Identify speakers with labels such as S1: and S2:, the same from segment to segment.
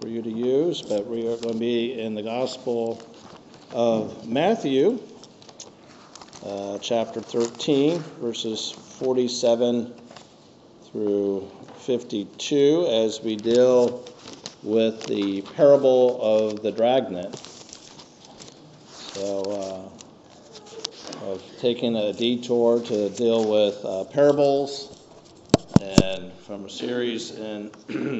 S1: for you to use, but we are going to be in the Gospel of Matthew, chapter 13, verses 47 through 52, as we deal with the parable of the dragnet. So, of taking a detour to deal with parables, and from our series in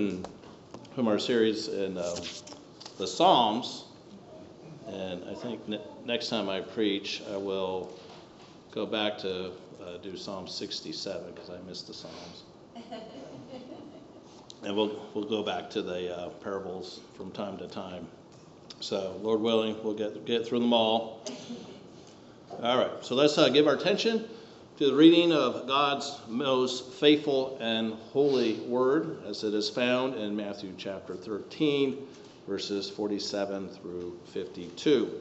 S1: the Psalms. And I think next time I preach, I will go back to do Psalm 67 because I missed the Psalms. And we'll go back to the parables from time to time. So, Lord willing, we'll get through them all. All right, so let's give our attention to the reading of God's most faithful and holy word, as it is found in Matthew chapter 13, verses 47 through 52.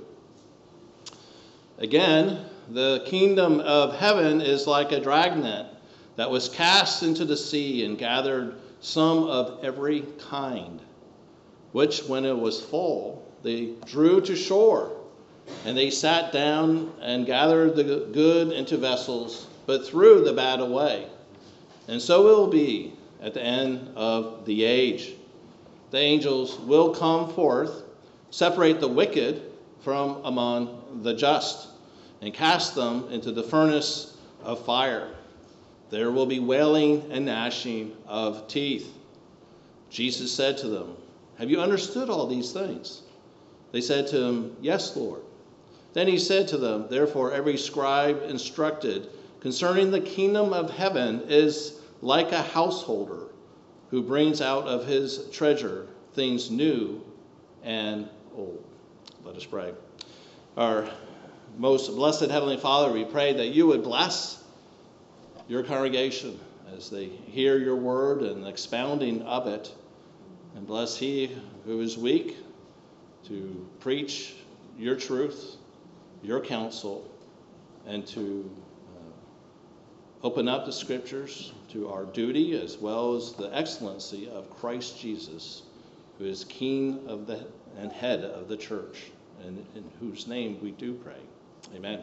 S1: Again, the kingdom of heaven is like a dragnet that was cast into the sea and gathered some of every kind, which when it was full, they drew to shore. And they sat down and gathered the good into vessels, but threw the bad away. And so it will be at the end of the age. The angels will come forth, separate the wicked from among the just, and cast them into the furnace of fire. There will be wailing and gnashing of teeth. Jesus said to them, "Have you understood all these things?" They said to him, "Yes, Lord." Then he said to them, "Therefore every scribe instructed concerning the kingdom of heaven is like a householder who brings out of his treasure things new and old." Let us pray. Our most blessed Heavenly Father, we pray that you would bless your congregation as they hear your word and the expounding of it. And bless he who is weak to preach your truth, your counsel, and to open up the scriptures to our duty as well as the excellency of Christ Jesus, who is King of the and head of the church, and in whose name we do pray. Amen.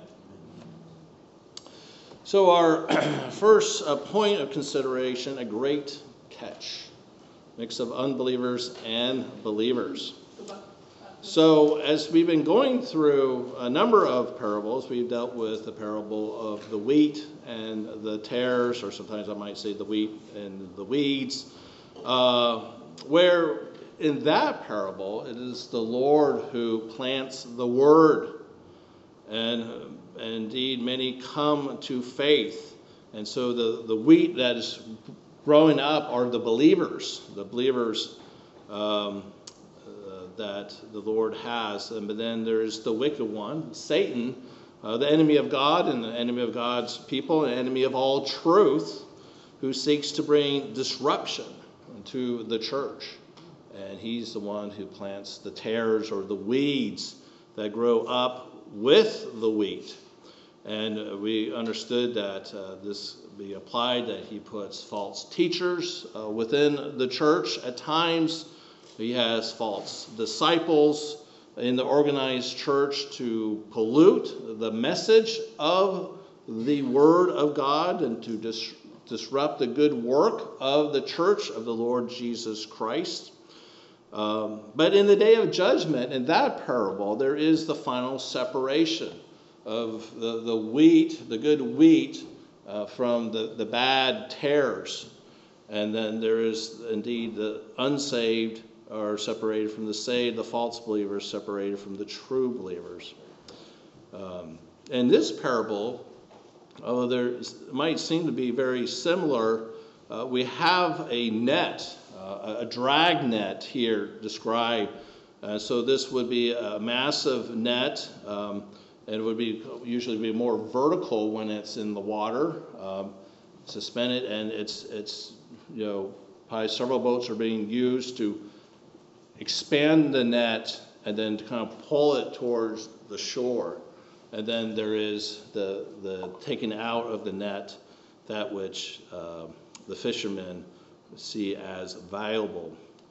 S1: So our first point of consideration, a great catch, mix of unbelievers and believers. So as we've been going through a number of parables, we've dealt with the parable of the wheat and the tares, or sometimes I might say the wheat and the weeds, where in that parable it is the Lord who plants the word, and indeed many come to faith. And so the wheat that is growing up are the believers that the Lord has. But then there's the wicked one, Satan, the enemy of God and the enemy of God's people, and enemy of all truth, who seeks to bring disruption to the church. And he's the one who plants the tares or the weeds that grow up with the wheat. And we understood that this be applied, that he puts false teachers within the church at times. He has false disciples in the organized church to pollute the message of the Word of God and to disrupt the good work of the church of the Lord Jesus Christ. But in the day of judgment, in that parable, there is the final separation of the wheat, the good wheat, from the bad tares. And then there is indeed the unsaved are separated from the saved, the false believers separated from the true believers. In this parable, although there might seem to be very similar, we have a net, a drag net here described. So this would be a massive net, and it would usually be more vertical when it's in the water, suspended, and it's probably several boats are being used to expand the net and then to kind of pull it towards the shore. And then there is the taking out of the net, that which the fishermen see as valuable.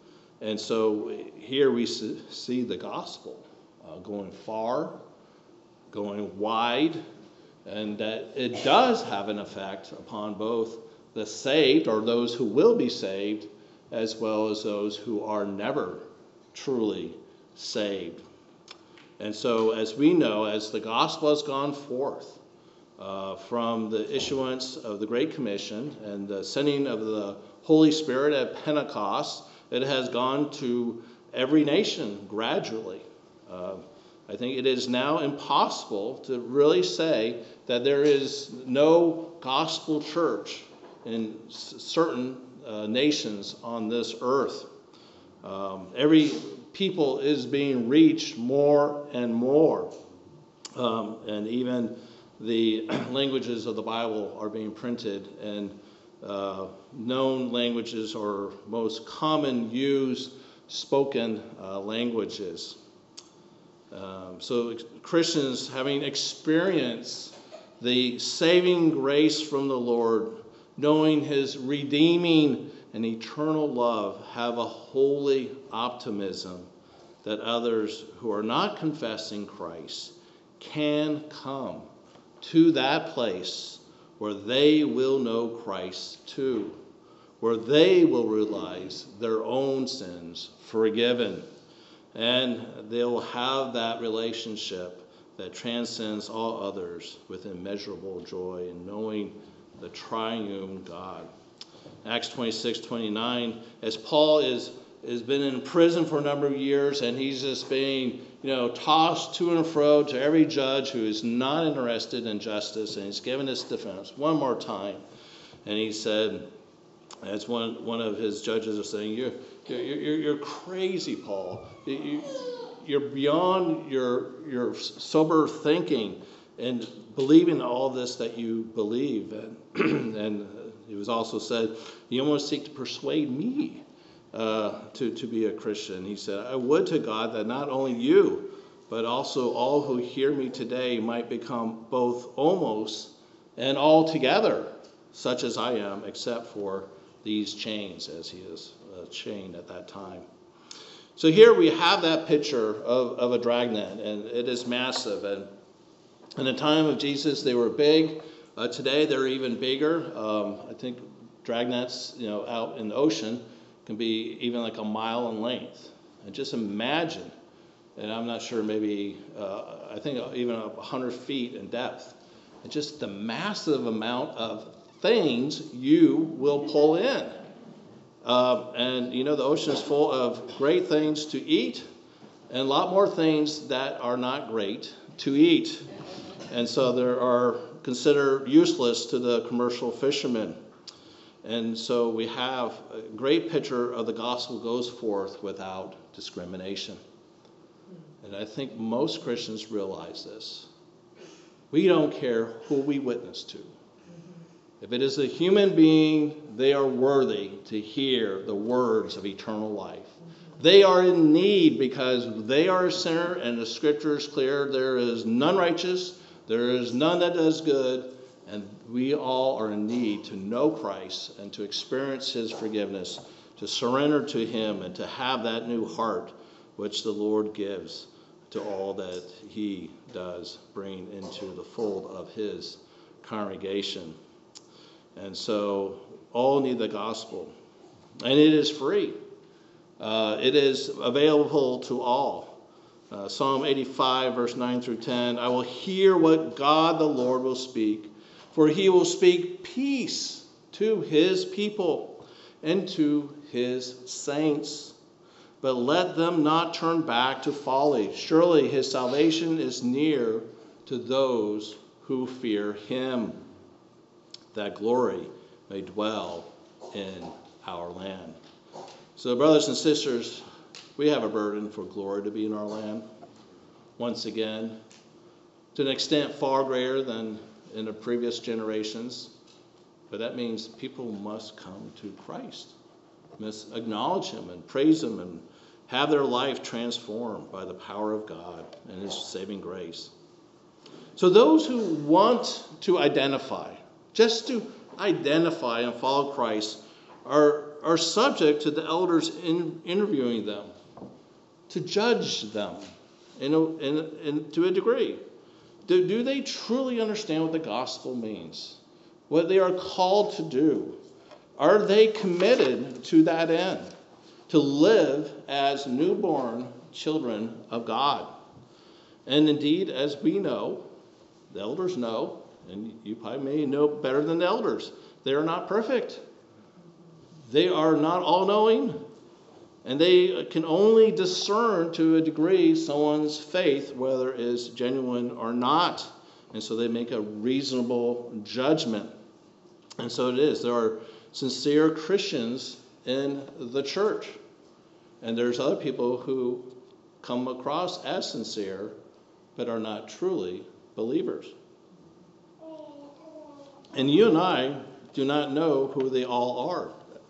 S1: And so here we see the gospel going far, going wide, and that it does have an effect upon both the saved, or those who will be saved, as well as those who are never truly saved. And so, as we know, as the gospel has gone forth from the issuance of the Great Commission and the sending of the Holy Spirit at Pentecost, it has gone to every nation gradually. I think it is now impossible to really say that there is no gospel church in certain nations on this earth. Every people is being reached more and more. And even the languages of the Bible are being printed, and known languages or most common used spoken languages. So Christians, having experienced the saving grace from the Lord, knowing his redeeming and eternal love, have a holy optimism that others who are not confessing Christ can come to that place where they will know Christ too, where they will realize their own sins forgiven, and they'll have that relationship that transcends all others with immeasurable joy in knowing the triune God. Acts 26:29, as Paul has been in prison for a number of years, and he's just being tossed to and fro to every judge who is not interested in justice, and he's given his defense one more time. And he said, as one of his judges was saying, you're crazy, Paul. You're beyond your sober thinking and believing all this that you believe. And it was also said, you almost seek to persuade me to be a Christian. He said, I would to God that not only you, but also all who hear me today might become both almost and altogether such as I am, except for these chains, as he is chained at that time. So here we have that picture of a dragnet, and it is massive. And in the time of Jesus, they were big. Today, they're even bigger. I think dragnets, out in the ocean can be even like a mile in length. And just imagine, and I'm not sure, maybe, I think even 100 feet in depth. And just the massive amount of things you will pull in. And the ocean is full of great things to eat and a lot more things that are not great to eat. And so there are considered useless to the commercial fishermen. And so we have a great picture of the gospel goes forth without discrimination. And I think most Christians realize this. We don't care who we witness to. If it is a human being, they are worthy to hear the words of eternal life. They are in need because they are a sinner, and the scripture is clear. There is none righteous. There is none that does good. And we all are in need to know Christ and to experience his forgiveness, to surrender to him, and to have that new heart which the Lord gives to all that he does bring into the fold of his congregation. And so all need the gospel. And it is free. It is available to all. Psalm 85, verse 9 through 10, I will hear what God the Lord will speak, for he will speak peace to his people and to his saints. But let them not turn back to folly. Surely his salvation is near to those who fear him, that glory may dwell in our land. So, brothers and sisters, we have a burden for glory to be in our land once again, to an extent far greater than in the previous generations. But that means people must come to Christ, must acknowledge him and praise him and have their life transformed by the power of God and his saving grace. So those who want to identify, just to identify and follow Christ, are are subject to the elders interviewing them, to judge them to a degree. Do they truly understand what the gospel means? What they are called to do? Are they committed to that end? To live as newborn children of God? And indeed, as we know, the elders know, and you probably may know better than the elders, they are not perfect. They are not all-knowing, and they can only discern to a degree someone's faith, whether it is genuine or not. And so they make a reasonable judgment. And so it is. There are sincere Christians in the church. And there's other people who come across as sincere, but are not truly believers. And you and I do not know who they all are.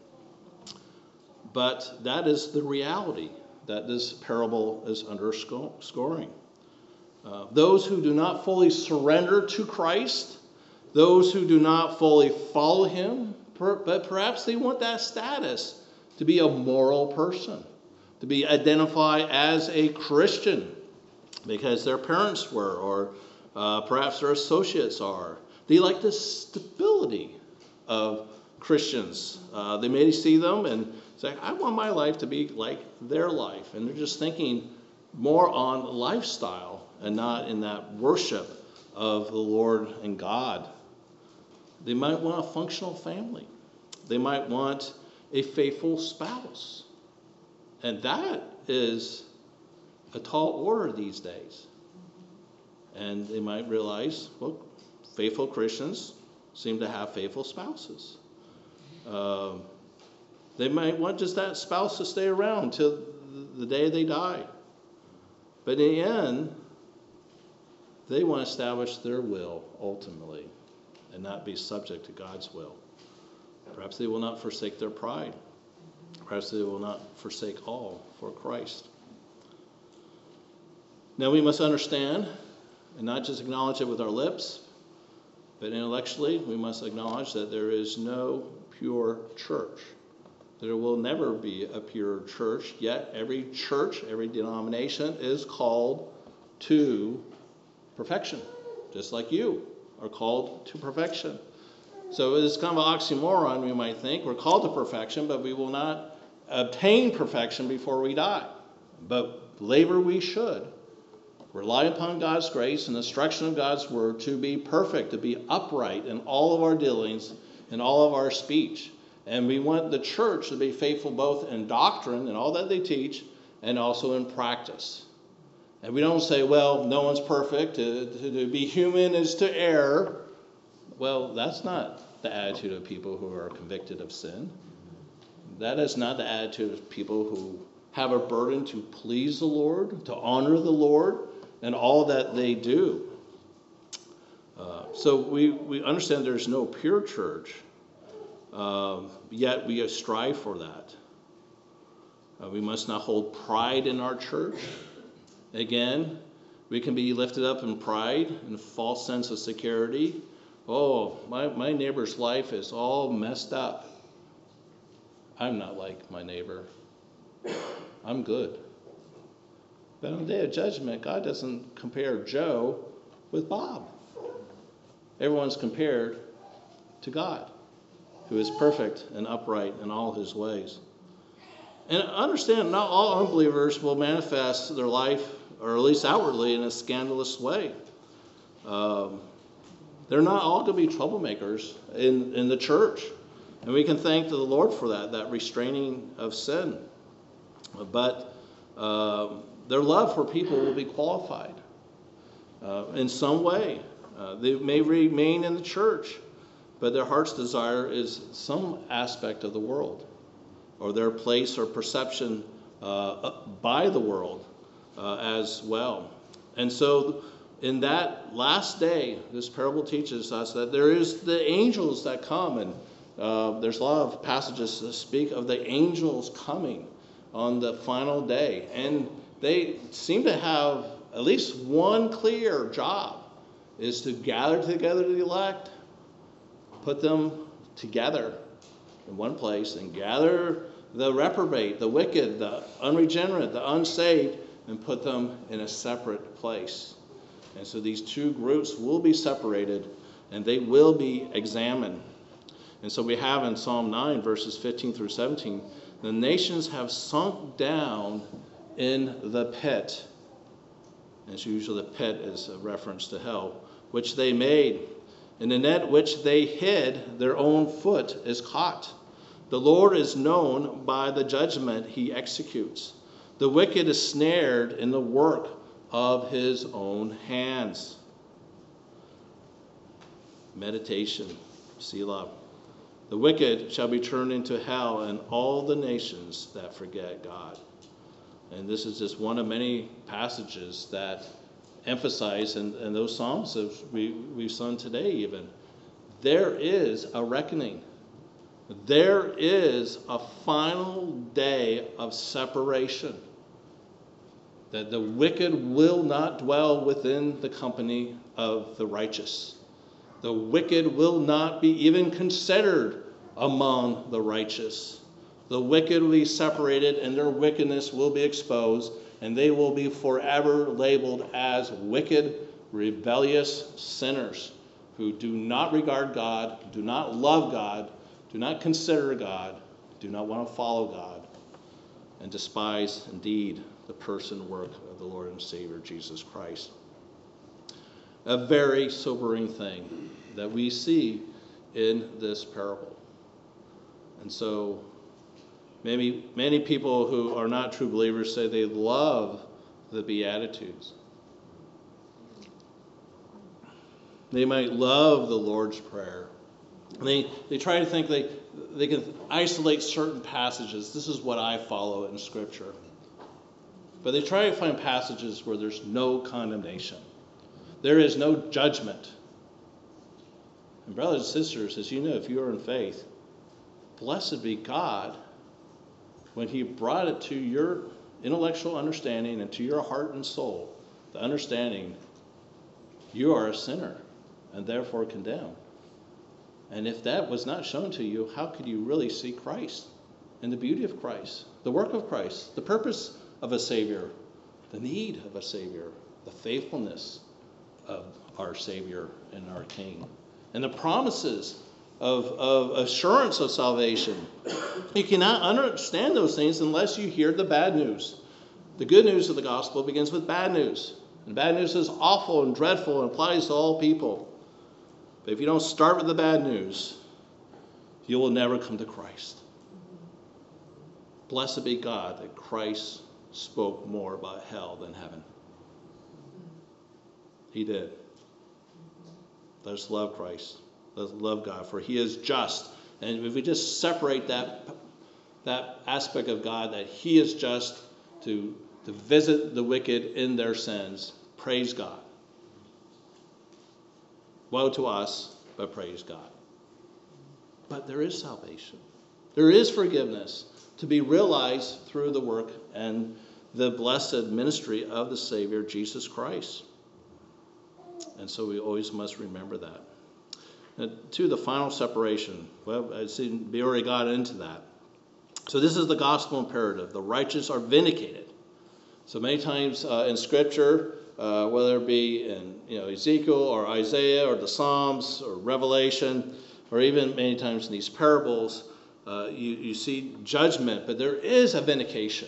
S1: But that is the reality that this parable is underscoring. Those who do not fully surrender to Christ, those who do not fully follow him, but perhaps they want that status to be a moral person, to be identified as a Christian because their parents were, or perhaps their associates are. They like the stability of Christians. They may see them and say, I want my life to be like their life. And they're just thinking more on lifestyle and not in that worship of the Lord and God. They might want a functional family. They might want a faithful spouse. And that is a tall order these days. And they might realize, well, faithful Christians seem to have faithful spouses. They might want just that spouse to stay around till the day they die. But in the end, they want to establish their will ultimately and not be subject to God's will. Perhaps they will not forsake their pride. Perhaps they will not forsake all for Christ. Now we must understand and not just acknowledge it with our lips, but intellectually we must acknowledge that there is no pure church. There will never be a pure church, yet every church, every denomination is called to perfection, just like you are called to perfection. So it's kind of an oxymoron, we might think. We're called to perfection, but we will not obtain perfection before we die. But labor we should. Rely upon God's grace and instruction of God's word to be perfect, to be upright in all of our dealings, in all of our speech. And we want the church to be faithful both in doctrine and all that they teach, and also in practice. And we don't say, well, no one's perfect. To be human is to err. Well, that's not the attitude of people who are convicted of sin. That is not the attitude of people who have a burden to please the Lord, to honor the Lord, and all that they do. So we understand there's no pure church, yet we strive for that. We must not hold pride in our church. Again, we can be lifted up in pride and a false sense of security. Oh, my neighbor's life is all messed up. I'm not like my neighbor. I'm good. But on the day of judgment, God doesn't compare Joe with Bob. Everyone's compared to God, who is perfect and upright in all his ways. And understand, not all unbelievers will manifest their life, or at least outwardly, in a scandalous way. They're not all going to be troublemakers in the church. And we can thank the Lord for that restraining of sin. But their love for people will be qualified in some way. They may remain in the church, but their heart's desire is some aspect of the world, or their place or perception by the world as well. And so in that last day, this parable teaches us that there is the angels that come, and there's a lot of passages that speak of the angels coming on the final day. And they seem to have at least one clear job, is to gather together the elect, put them together, in one place and gather the reprobate, the wicked, the unregenerate, the unsaved, and put them in a separate place. And so these two groups will be separated and they will be examined. And so we have in Psalm 9, verses 15 through 17, the nations have sunk down in the pit. And so usually the pit is a reference to hell, which they made. In the net which they hid, their own foot is caught. The Lord is known by the judgment he executes. The wicked is snared in the work of his own hands. Meditation, Selah. The wicked shall be turned into hell, and all the nations that forget God. And this is just one of many passages that emphasize, and those Psalms that we've sung today even, there is a reckoning. There is a final day of separation. That the wicked will not dwell within the company of the righteous. The wicked will not be even considered among the righteous. The wicked will be separated and their wickedness will be exposed, and they will be forever labeled as wicked, rebellious sinners who do not regard God, do not love God, do not consider God, do not want to follow God, and despise indeed the person and work of the Lord and Savior Jesus Christ. A very sobering thing that we see in this parable. And so many people who are not true believers say they love the Beatitudes. They might love the Lord's Prayer. And they try to think they can isolate certain passages. This is what I follow in Scripture. But they try to find passages where there's no condemnation. There is no judgment. And brothers and sisters, as you know, if you are in faith, blessed be God when he brought it to your intellectual understanding and to your heart and soul, the understanding you are a sinner and therefore condemned. And if that was not shown to you, how could you really see Christ and the beauty of Christ, the work of Christ, the purpose of a Savior, the need of a Savior, the faithfulness of our Savior and our King, and the promises of assurance of salvation. You cannot understand those things unless you hear the bad news. The good news of the gospel begins with bad news. And bad news is awful and dreadful and applies to all people. But if you don't start with the bad news, you will never come to Christ. Blessed be God that Christ spoke more about hell than heaven. He did. Let us love Christ. Let us love God, for he is just. And if we just separate that aspect of God, that he is just to visit the wicked in their sins, praise God. Woe to us, but praise God. But there is salvation. There is forgiveness to be realized through the work and the blessed ministry of the Savior, Jesus Christ. And so we always must remember that. And to the final separation, well, I see we already got into that. So this is the gospel imperative. The righteous are vindicated. So many times in Scripture, whether it be in Ezekiel or Isaiah or the Psalms or Revelation, or even many times in these parables, you see judgment, but there is a vindication.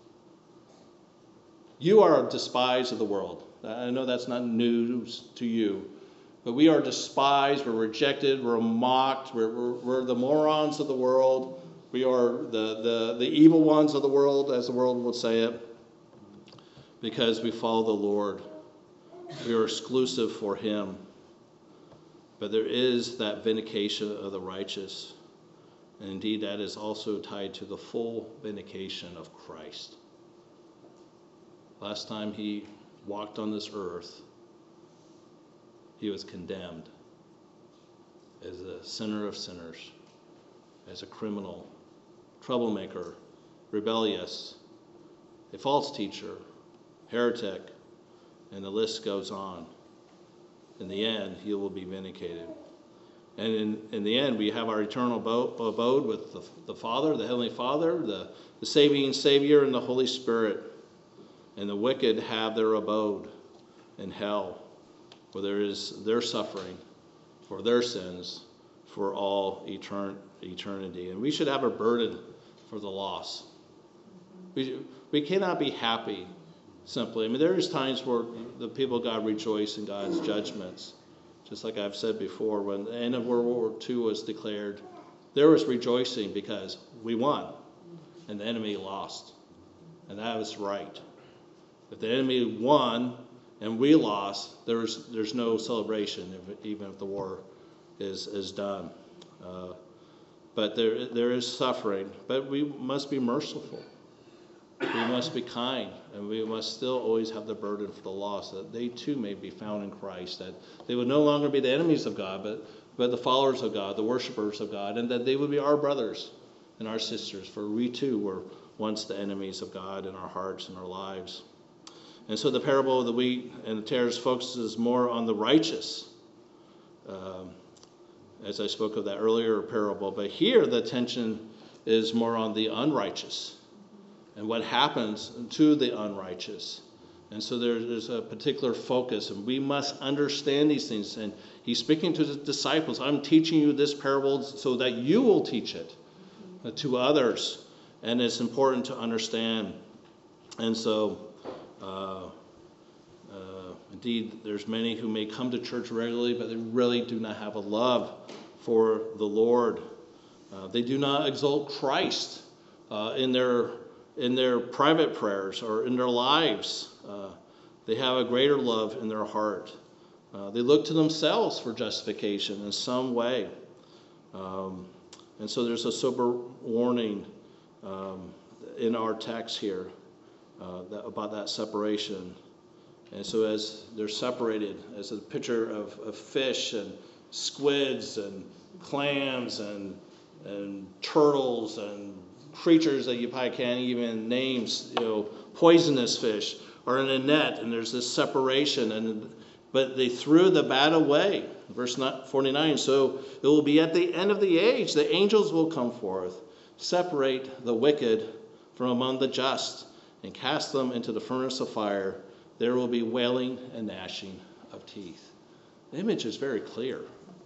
S1: You are despised of the world. I know that's not news to you, but we are despised, we're rejected, we're mocked, we're the morons of the world. We are the evil ones of the world, as the world would say it, because we follow the Lord. We are exclusive for him. But there is that vindication of the righteous. And indeed, that is also tied to the full vindication of Christ. Last time he walked on this earth, he was condemned as a sinner of sinners, as a criminal, troublemaker, rebellious, a false teacher, heretic, and the list goes on. In the end, he will be vindicated. And in the end, we have our eternal abode with the Father, the Heavenly Father, the saving Savior, and the Holy Spirit. And the wicked have their abode in hell, where there is their suffering for their sins for all eternity. And we should have a burden for the lost. We cannot be happy simply. I mean, there is times where the people of God rejoice in God's judgments. Just like I've said before, when the end of World War II was declared, there was rejoicing because we won and the enemy lost. And that was right. If the enemy won and we lost, there's no celebration, even if the war is done. But there is suffering. But we must be merciful. We must be kind, and we must still always have the burden for the lost, that they too may be found in Christ, that they would no longer be the enemies of God, but the followers of God, the worshipers of God, and that they would be our brothers and our sisters, for we too were once the enemies of God in our hearts and our lives. And so the parable of the wheat and the tares focuses more on the righteous, as I spoke of that earlier parable, but here the attention is more on the unrighteous and what happens to the unrighteous. And so there's a particular focus, and we must understand these things. And he's speaking to the disciples. I'm teaching you this parable so that you will teach it to others. And it's important to understand. And so, indeed, there's many who may come to church regularly, but they really do not have a love for the Lord. They do not exalt Christ in their private prayers or in their lives. They have a greater love in their heart. They look to themselves for justification in some way. And so there's a sober warning in our text here about that separation. And so as they're separated, as a picture of fish and squids and clams and turtles and creatures that you probably can't even name, poisonous fish, are in a net, and there's this separation. But they threw the bad away. Verse 49, so it will be at the end of the age, the angels will come forth, separate the wicked from among the just, and cast them into the furnace of fire. There will be wailing and gnashing of teeth. The image is very clear.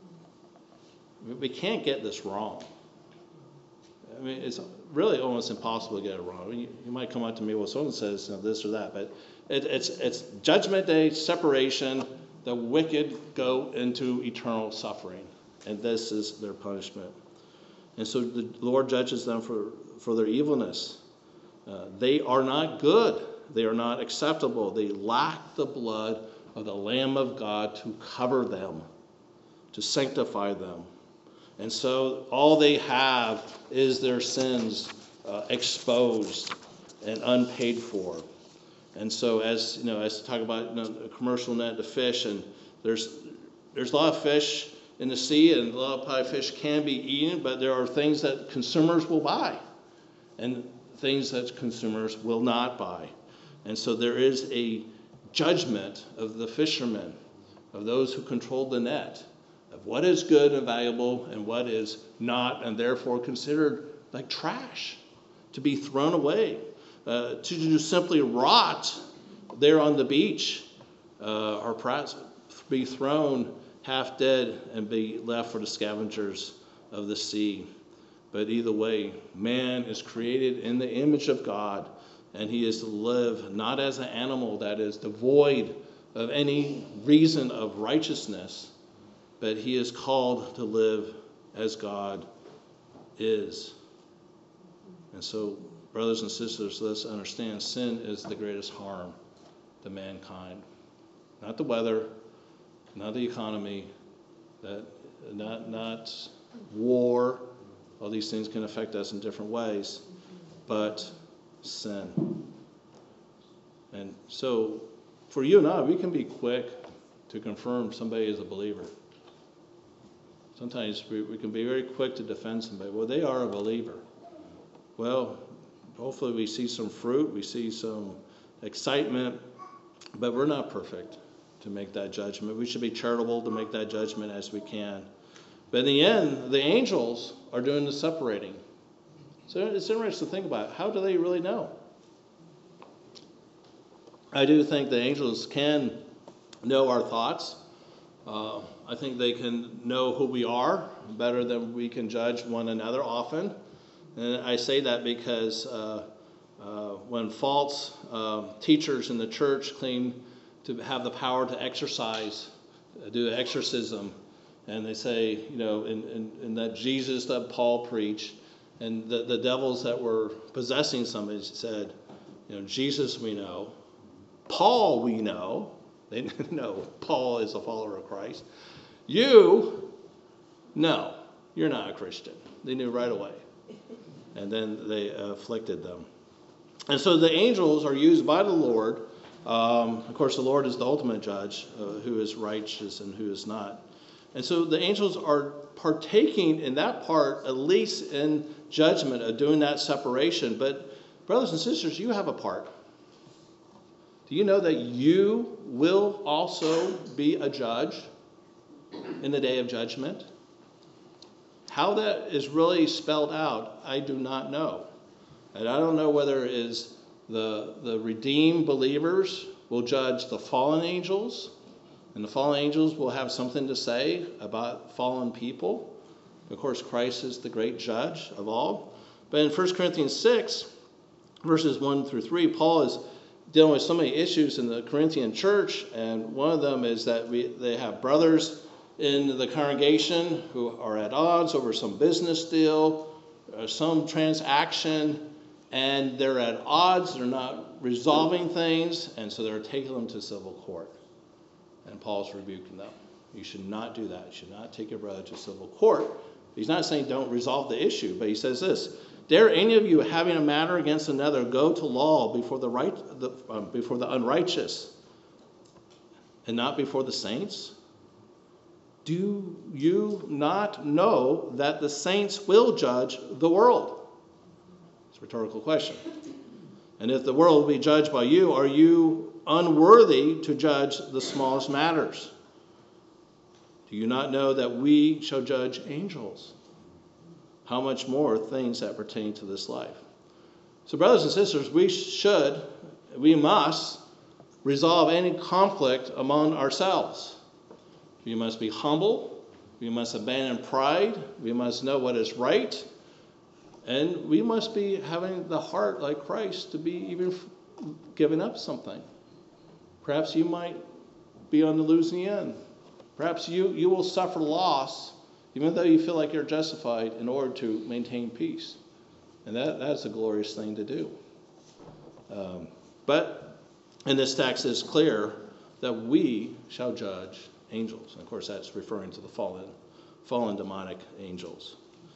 S1: We can't get this wrong. I mean, it's really almost impossible to get it wrong. I mean, you might come up to me, well, someone says this or that, but it's judgment day, separation. The wicked go into eternal suffering, and this is their punishment. And so the Lord judges them for their evilness. They are not good. They are not acceptable. They lack the blood of the Lamb of God to cover them, to sanctify them. And so all they have is their sins exposed and unpaid for. And so as to talk about a commercial net to fish, and there's a lot of fish in the sea, and a lot of probably fish can be eaten, but there are things that consumers will buy and things that consumers will not buy. And so there is a judgment of the fishermen, of those who control the net, of what is good and valuable and what is not, and therefore considered like trash, to be thrown away, to just simply rot there on the beach, or perhaps be thrown half dead and be left for the scavengers of the sea. But either way, man is created in the image of God, and he is to live not as an animal that is devoid of any reason of righteousness, but he is called to live as God is. And so, brothers and sisters, let's understand sin is the greatest harm to mankind. Not the weather, not the economy, not war. All these things can affect us in different ways, but sin. And so, for you and I, we can be quick to confirm somebody is a believer. Sometimes we can be very quick to defend somebody. Well, they are a believer. Well, hopefully we see some fruit, we see some excitement, but we're not perfect to make that judgment. We should be charitable to make that judgment as we can. But in the end, the angels are doing the separating. So it's interesting to think about, how do they really know? I do think the angels can know our thoughts. I think they can know who we are better than we can judge one another often. And I say that because when false teachers in the church claim to have the power to exorcise, do exorcism, and they say, in that Jesus that Paul preached, and the devils that were possessing somebody said, Jesus we know, Paul we know. They know Paul is a follower of Christ. You, no, you're not a Christian. They knew right away. And then they afflicted them. And so the angels are used by the Lord. Of course, the Lord is the ultimate judge, who is righteous and who is not. And so the angels are partaking in that part, at least in judgment, of doing that separation. But brothers and sisters, you have a part. Do you know that you will also be a judge in the day of judgment? How that is really spelled out, I do not know. And I don't know whether it is the redeemed believers will judge the fallen angels, and the fallen angels will have something to say about fallen people. Of course, Christ is the great judge of all. But in 1 Corinthians 6, verses 1 through 3, Paul is dealing with so many issues in the Corinthian church, and one of them is that they have brothers in the congregation who are at odds over some business deal, some transaction, and they're at odds. They're not resolving things, and so they're taking them to civil court. And Paul's rebuking them. You should not do that. You should not take your brother to civil court. He's not saying don't resolve the issue, but he says this: dare any of you, having a matter against another, go to law before the unrighteous, and not before the saints? Do you not know that the saints will judge the world? It's a rhetorical question. And if the world will be judged by you, are you unworthy to judge the smallest matters? Do you not know that we shall judge angels? How much more things that pertain to this life? So, brothers and sisters, we must resolve any conflict among ourselves. We must be humble. We must abandon pride. We must know what is right. And we must be having the heart like Christ to be even giving up something. Perhaps you might be on the losing end. Perhaps you will suffer loss, even though you feel like you're justified, in order to maintain peace. And that's a glorious thing to do. But in this text, it's clear that we shall judge angels. And of course, that's referring to the fallen demonic angels.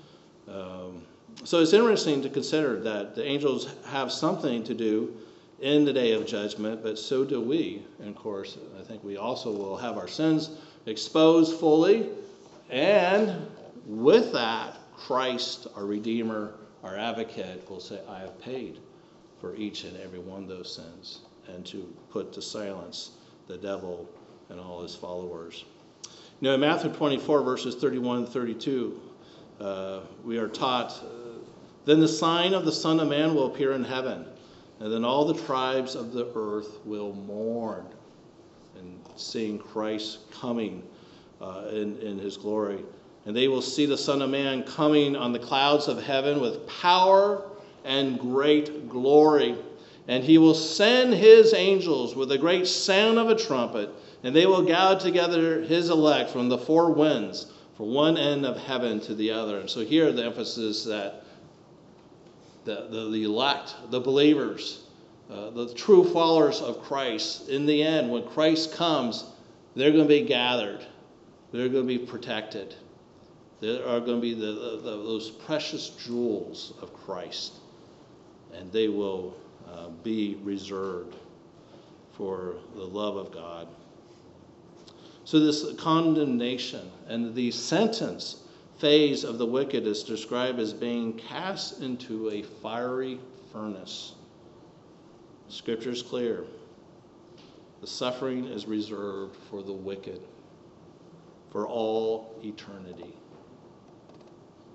S1: So it's interesting to consider that the angels have something to do in the day of judgment, but so do we. And of course, I think we also will have our sins exposed fully. And with that, Christ, our Redeemer, our Advocate, will say, I have paid for each and every one of those sins, and to put to silence the devil and all his followers. In Matthew 24, verses 31 and 32, we are taught, then the sign of the Son of Man will appear in heaven, and then all the tribes of the earth will mourn, and seeing Christ coming in his glory. And they will see the Son of Man coming on the clouds of heaven with power and great glory. And he will send his angels with a great sound of a trumpet, and they will gather together his elect from the four winds, from one end of heaven to the other. And so here the emphasis that the elect, the believers, the true followers of Christ, in the end, when Christ comes, they're going to be gathered. They're going to be protected. There are going to be those precious jewels of Christ, and they will be reserved for the love of God. So this condemnation and the sentence phase of the wicked is described as being cast into a fiery furnace. Scripture is clear. The suffering is reserved for the wicked for all eternity.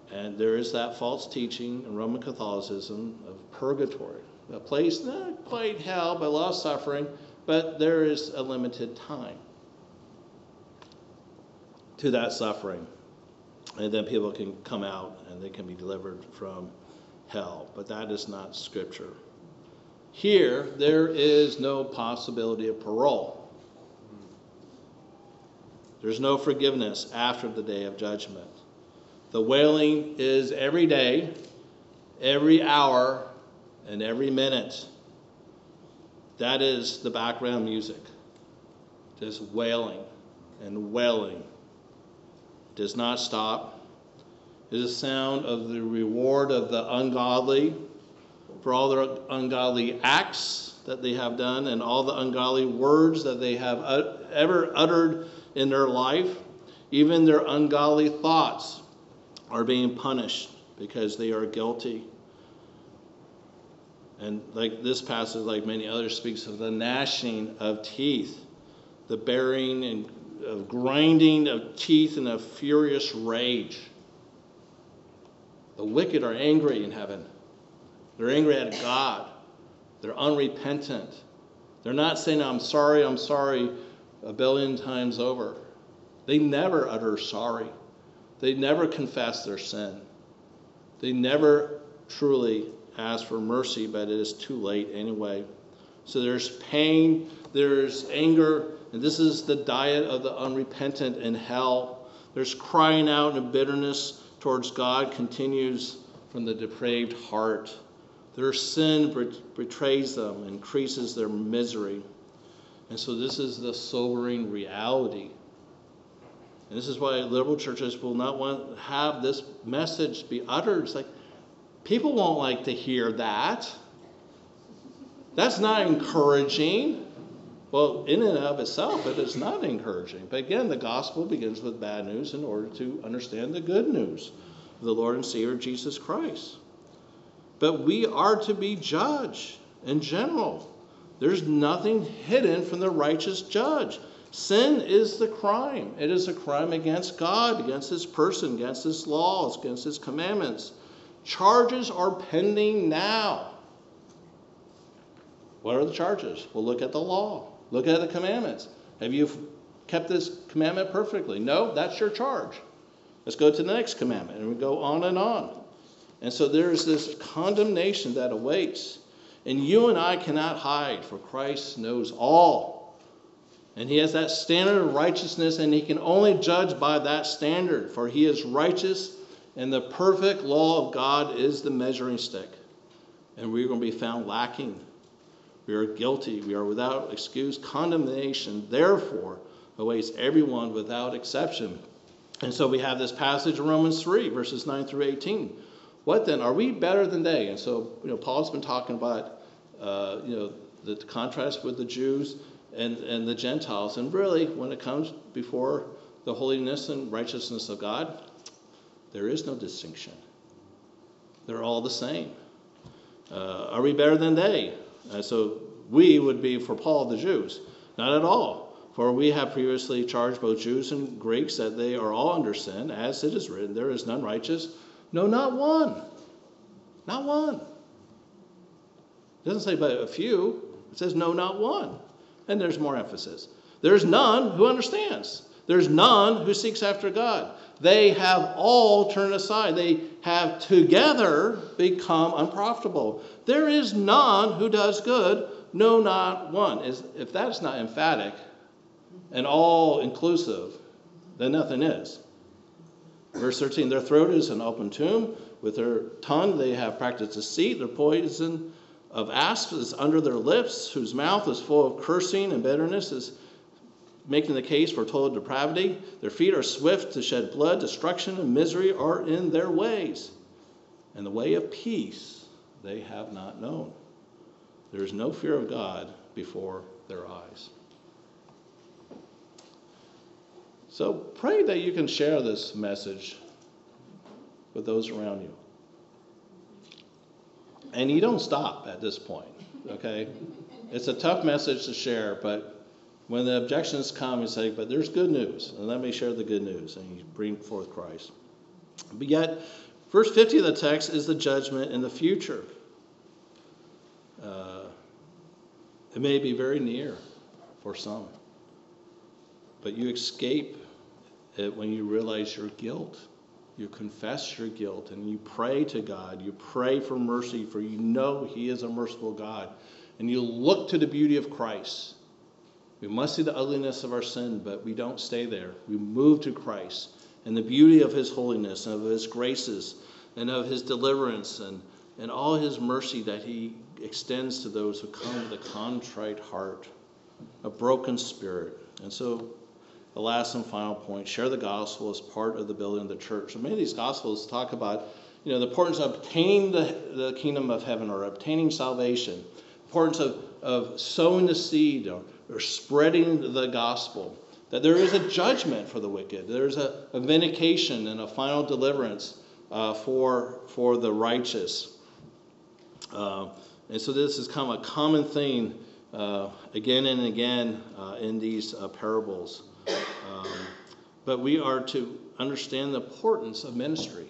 S1: And there is that false teaching in Roman Catholicism of purgatory, a place not quite hell, but a lot of suffering, but there is a limited time to that suffering. And then people can come out and they can be delivered from hell. But that is not Scripture. Here, there is no possibility of parole. There's no forgiveness after the day of judgment. The wailing is every day, every hour, and every minute. That is the background music. Just wailing and wailing. Does not stop. It is the sound of the reward of the ungodly for all their ungodly acts that they have done and all the ungodly words that they have ever uttered in their life. Even their ungodly thoughts are being punished because they are guilty. And like this passage, like many others, speaks of the gnashing of teeth, the bearing and of grinding of teeth in a furious rage. The wicked are angry in heaven. They're angry at God. They're unrepentant. They're not saying, I'm sorry, a billion times over. They never utter sorry. They never confess their sin. They never truly ask for mercy, but it is too late anyway. So there's pain, there's anger, and this is the diet of the unrepentant in hell. There's crying out and bitterness towards God continues from the depraved heart. Their sin betrays them, increases their misery. And so this is the sobering reality. And this is why liberal churches will not want to have this message be uttered. It's like, people won't like to hear that. That's not encouraging. Well, in and of itself, it is not encouraging. But again, the gospel begins with bad news in order to understand the good news of the Lord and Savior Jesus Christ. But we are to be judged in general. There's nothing hidden from the righteous judge. Sin is the crime. It is a crime against God, against his person, against his laws, against his commandments. Charges are pending now. What are the charges? Well, look at the law. Look at the commandments. Have you kept this commandment perfectly? No, that's your charge. Let's go to the next commandment, and we go on and on. And so there's this condemnation that awaits. And you and I cannot hide, for Christ knows all. And he has that standard of righteousness, and he can only judge by that standard, for he is righteous, and the perfect law of God is the measuring stick. And we're going to be found lacking. We are guilty. We are without excuse. Condemnation, therefore, awaits everyone without exception. And so we have this passage in Romans 3, verses 9 through 18. What then? Are we better than they? And so, Paul's been talking about, the contrast with the Jews and the Gentiles. And really, when it comes before the holiness and righteousness of God, there is no distinction. They're all the same. Are we better than they? So we would be, for Paul, the Jews. Not at all. For we have previously charged both Jews and Greeks that they are all under sin, as it is written, there is none righteous. No, not one. Not one. It doesn't say but a few. It says no, not one. And there's more emphasis. There's none who understands. There's none who seeks after God. They have all turned aside. They have together become unprofitable. There is none who does good. No, not one. If that's not emphatic and all inclusive, then nothing is. Verse 13, their throat is an open tomb. With their tongue they have practiced deceit. Their poison of asps is under their lips, whose mouth is full of cursing and bitterness, is making the case for total depravity. Their feet are swift to shed blood. Destruction and misery are in their ways. And the way of peace they have not known. There is no fear of God before their eyes. So pray that you can share this message with those around you. And you don't stop at this point, okay? It's a tough message to share, but when the objections come, you say, but there's good news, and let me share the good news, and you bring forth Christ. But yet, Verse 50 of the text is the judgment in the future. It may be very near for some, but you escape it when you realize your guilt. You confess your guilt and you pray to God. You pray for mercy, for you know He is a merciful God. And you look to the beauty of Christ. We must see the ugliness of our sin, but we don't stay there. We move to Christ and the beauty of His holiness and of His graces and of His deliverance and all His mercy that He extends to those who come with a contrite heart, a broken spirit. And so the last and final point, share the gospel as part of the building of the church. So many of these gospels talk about, the importance of obtaining the kingdom of heaven or obtaining salvation, importance of sowing the seed or spreading the gospel, that there is a judgment for the wicked. There's a vindication and a final deliverance for the righteous. And so this has become a common theme again and again in these parables. But we are to understand the importance of ministry.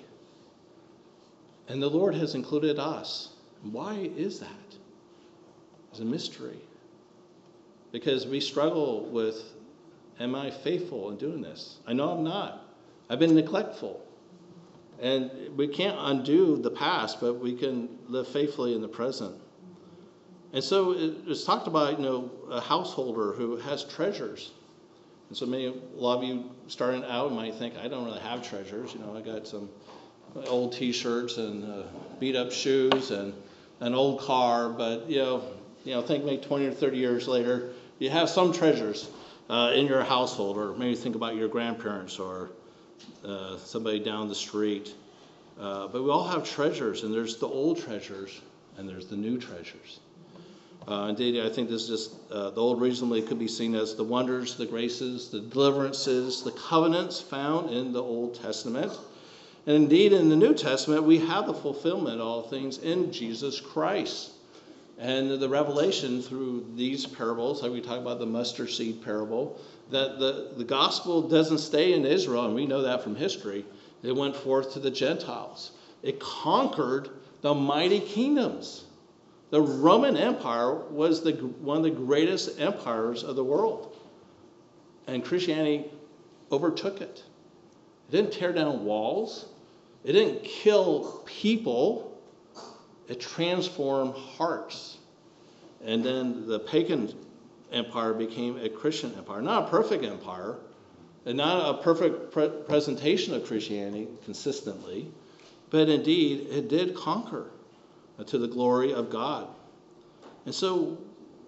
S1: And the Lord has included us. Why is that? It's a mystery. Because we struggle with, am I faithful in doing this? I know I'm not. I've been neglectful. And we can't undo the past, but we can live faithfully in the present. And so it's talked about, a householder who has treasures. And so a lot of you starting out might think, I don't really have treasures. I got some old T-shirts and beat-up shoes and an old car. But, think maybe 20 or 30 years later, you have some treasures in your household. Or maybe think about your grandparents or somebody down the street. But we all have treasures, and there's the old treasures and there's the new treasures. Indeed, I think this is just the old reasonably could be seen as the wonders, the graces, the deliverances, the covenants found in the Old Testament. And indeed, in the New Testament, we have the fulfillment of all things in Jesus Christ. And the revelation through these parables, like we talk about the mustard seed parable, that the gospel doesn't stay in Israel, and we know that from history. It went forth to the Gentiles. It conquered the mighty kingdoms. The Roman Empire was one of the greatest empires of the world. And Christianity overtook it. It didn't tear down walls. It didn't kill people. It transformed hearts. And then the pagan empire became a Christian empire. Not a perfect empire, and not a perfect presentation of Christianity consistently, but indeed it did conquer to the glory of God. And so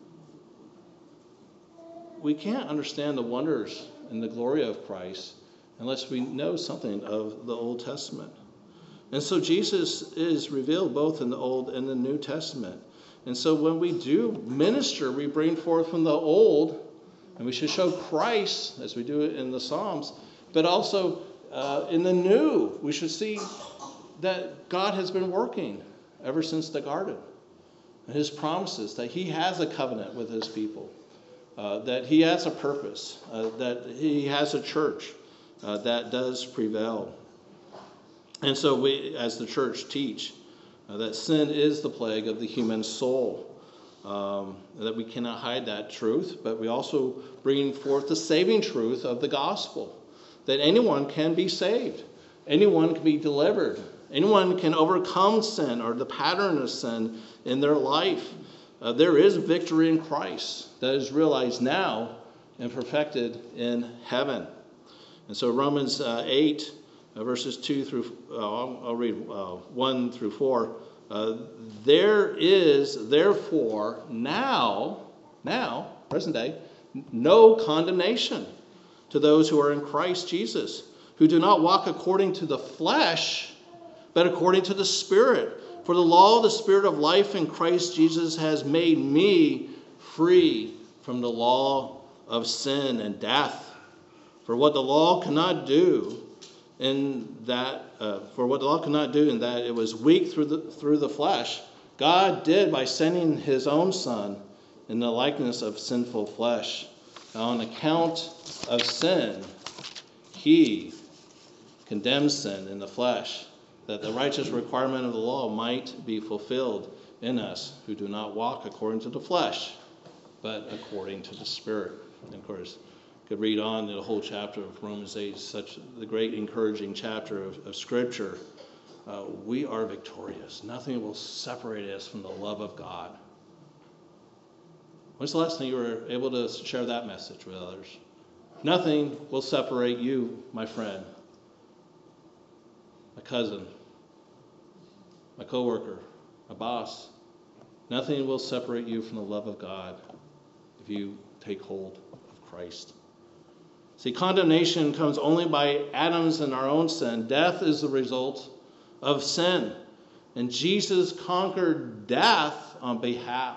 S1: we can't understand the wonders and the glory of Christ unless we know something of the Old Testament. And so Jesus is revealed both in the Old and the New Testament. And so when we do minister, we bring forth from the Old, and we should show Christ, as we do it in the Psalms, but also in the New, we should see that God has been working ever since the garden. And His promises, that He has a covenant with His people, that He has a purpose, that He has a church that does prevail. And so we, as the church, teach that sin is the plague of the human soul, that we cannot hide that truth, but we also bring forth the saving truth of the gospel, that anyone can be saved, anyone can be delivered, anyone can overcome sin or the pattern of sin in their life. There is victory in Christ that is realized now and perfected in heaven. And so Romans 8, verses 2 through, I'll read 1 through 4. There is therefore now, present day, no condemnation to those who are in Christ Jesus, who do not walk according to the flesh, but according to the Spirit. For the law of the Spirit of life in Christ Jesus has made me free from the law of sin and death. For what the law cannot do in that it was weak through the flesh, God did by sending His own Son in the likeness of sinful flesh. On account of sin, He condemned sin in the flesh, that the righteous requirement of the law might be fulfilled in us who do not walk according to the flesh, but according to the Spirit. And of course, you could read on the whole chapter of Romans 8, such the great encouraging chapter of Scripture. We are victorious. Nothing will separate us from the love of God. When's the last time you were able to share that message with others? Nothing will separate you, my friend, my cousin, my coworker, my boss. Nothing will separate you from the love of God if you take hold of Christ. See, condemnation comes only by Adam's and our own sin. Death is the result of sin. And Jesus conquered death on behalf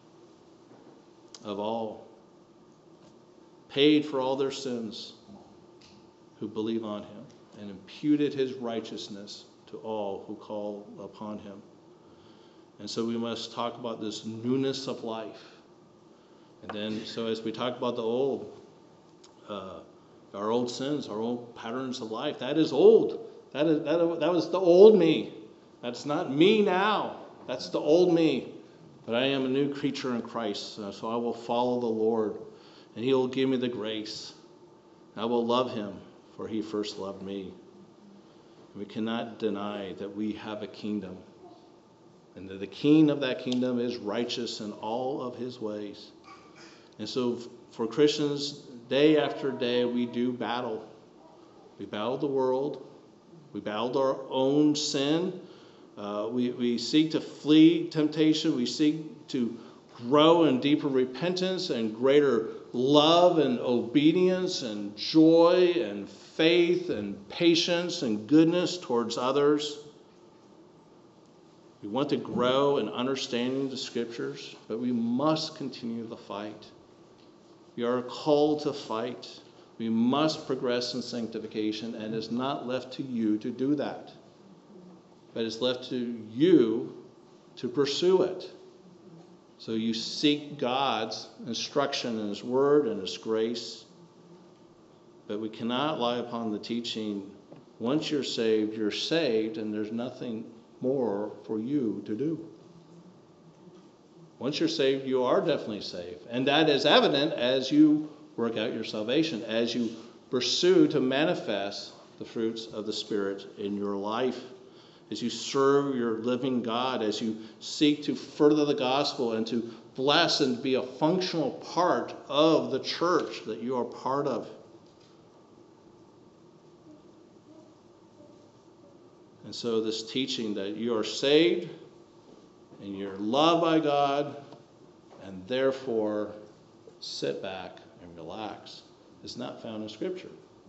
S1: of all. Paid for all their sins who believe on him, and imputed his righteousness to all who call upon him. And so we must talk about this newness of life. And then, so as we talk about the old, our old sins, our old patterns of life, that is old. That was the old me. That's not me now. That's the old me. But I am a new creature in Christ, so I will follow the Lord, and he will give me the grace. I will love him, for he first loved me. We cannot deny that we have a kingdom, and that the king of that kingdom is righteous in all of his ways. And so for Christians, day after day, we do battle. We battle the world. We battle our own sin. We seek to flee temptation. We seek to grow in deeper repentance and greater love and obedience and joy and faith and patience and goodness towards others. We want to grow in understanding the Scriptures, but we must continue the fight. We are called to fight. We must progress in sanctification, and it's not left to you to do that, but it's left to you to pursue it. So you seek God's instruction in his word and his grace, but we cannot rely upon the teaching, once you're saved, and there's nothing more for you to do. Once you're saved, you are definitely saved. And that is evident as you work out your salvation, as you pursue to manifest the fruits of the Spirit in your life, as you serve your living God, as you seek to further the gospel and to bless and be a functional part of the church that you are part of. And so this teaching that you are saved and you're loved by God, and therefore sit back and relax, is not found in Scripture.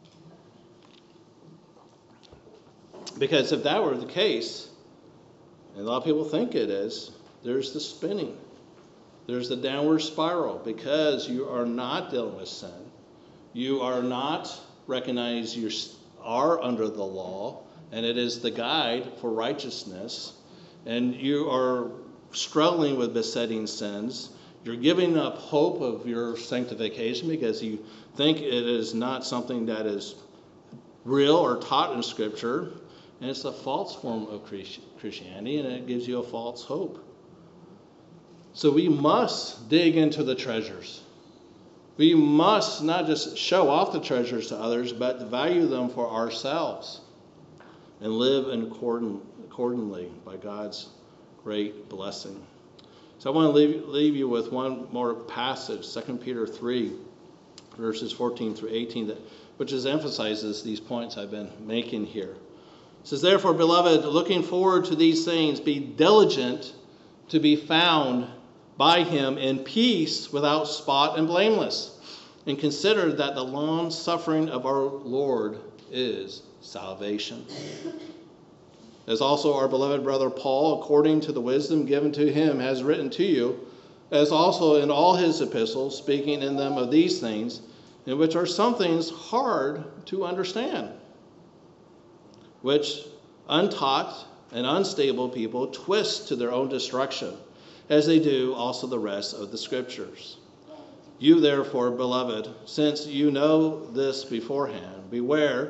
S1: Because if that were the case, and a lot of people think it is, there's the spinning. There's the downward spiral, because you are not dealing with sin. You are not recognized you are under the law, and it is the guide for righteousness. And you are struggling with besetting sins. You're giving up hope of your sanctification because you think it is not something that is real or taught in Scripture. And it's a false form of Christianity, and it gives you a false hope. So we must dig into the treasures. We must not just show off the treasures to others, but value them for ourselves and live accordingly by God's great blessing. So I want to leave you with one more passage, 2 Peter 3, verses 14 through 18, which emphasizes these points I've been making here. It says, "Therefore, beloved, looking forward to these things, be diligent to be found by him in peace, without spot and blameless. And consider that the long suffering of our Lord is salvation. As also our beloved brother Paul, according to the wisdom given to him, has written to you, as also in all his epistles, speaking in them of these things, in which are some things hard to understand, which untaught and unstable people twist to their own destruction, as they do also the rest of the Scriptures. You therefore, beloved, since you know this beforehand, beware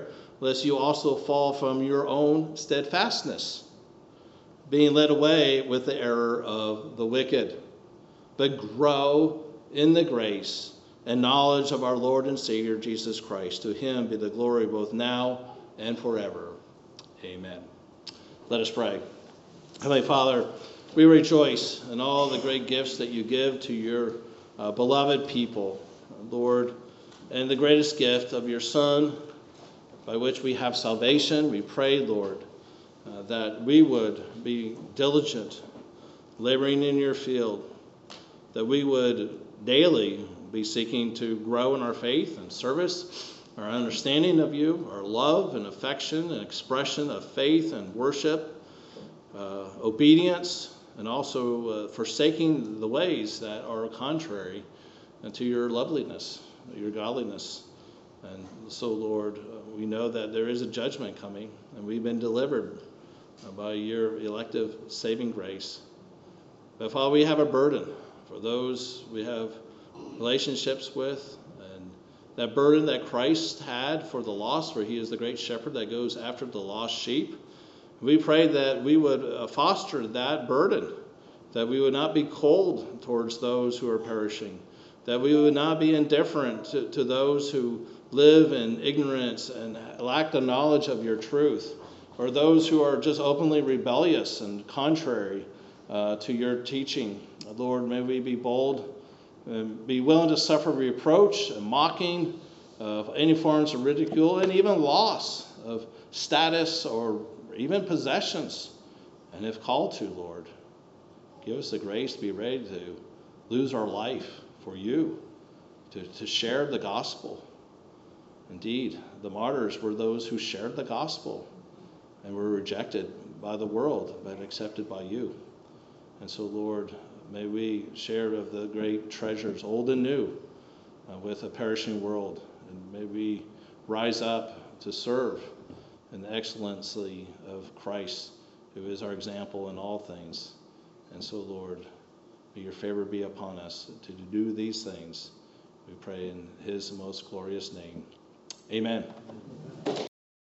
S1: lest you also fall from your own steadfastness, being led away with the error of the wicked. But grow in the grace and knowledge of our Lord and Savior Jesus Christ. To him be the glory both now and forever. Amen. Let us pray. Heavenly Father, we rejoice in all the great gifts that you give to your beloved people, Lord, and the greatest gift of your Son, by which we have salvation. We pray, Lord, that we would be diligent, laboring in your field, that we would daily be seeking to grow in our faith and service, our understanding of you, our love and affection and expression of faith and worship, obedience, and also forsaking the ways that are contrary to your loveliness, your godliness. And so, Lord, we know that there is a judgment coming, and we've been delivered by your elective saving grace. But Father, we have a burden for those we have relationships with, and that burden that Christ had for the lost, for he is the great shepherd that goes after the lost sheep. We pray that we would foster that burden, that we would not be cold towards those who are perishing, that we would not be indifferent to those who live in ignorance and lack the knowledge of your truth, or those who are just openly rebellious and contrary to your teaching. Lord, may we be bold and be willing to suffer reproach and mocking of any forms of ridicule and even loss of status or even possessions. And if called to, Lord, give us the grace to be ready to lose our life for you, to share the gospel. Indeed, the martyrs were those who shared the gospel and were rejected by the world, but accepted by you. And so, Lord, may we share of the great treasures, old and new, with a perishing world. And may we rise up to serve in the excellency of Christ, who is our example in all things. And so, Lord, may your favor be upon us to do these things. We pray in his most glorious name. Amen.